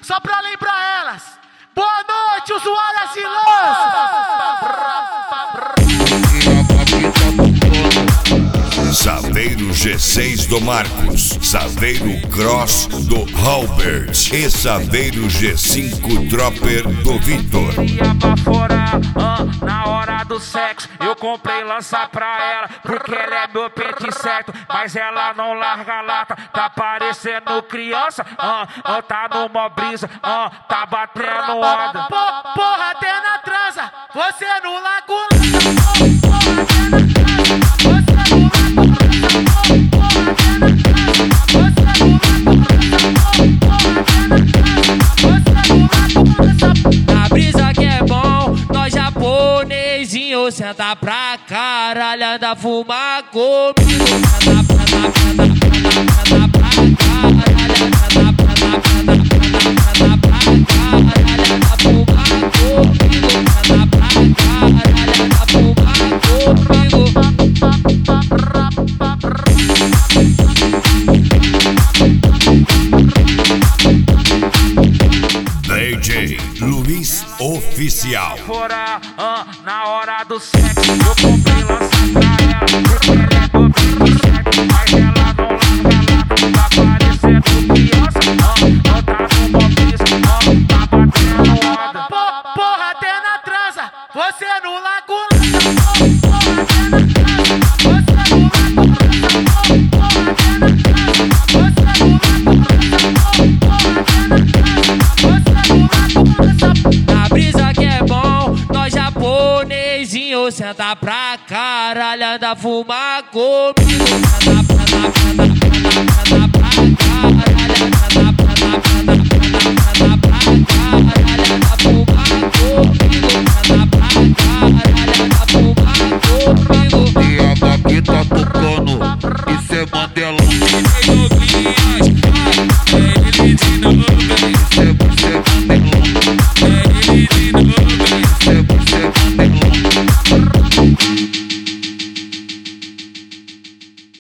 só pra lembrar elas. Boa noite, usuárias de lança. Saveiro G6 do Marcos, Saveiro Cross do Albert e Saveiro G5 Dropper do Vitor. Ia pra fora, na hora do sexo, eu comprei lança pra ela, porque ela é meu pente certo, mas ela não larga a lata, tá parecendo criança, tá numa brisa, tá batendo onda. Porra, até na transa, você no lago. Na brisa que é bom, nós japonesinho senta pra caralho, anda fumar comigo. Senta pra caralho, anda pra caralho, anda fumar comigo. Senta pra caralho, anda fumar comigo. DJ Luiz Oficial. Fora, na hora do sexo, eu comprei lança pra ela, porque ela é meu pente certo, mas ela não larga a lata, tá parecendo criança, tá numa brisa, tá batendo onda. Porra, até na transa, você no lago. Na brisa que é bom, nós japonesinho senta pra caralho, anda fumar comigo. Senta pra caralho, anda fumar comigo. Senta pra caralho, anda fumar comigo. E a Gabi tá tocando, isso é Mandelão. Ele de novo.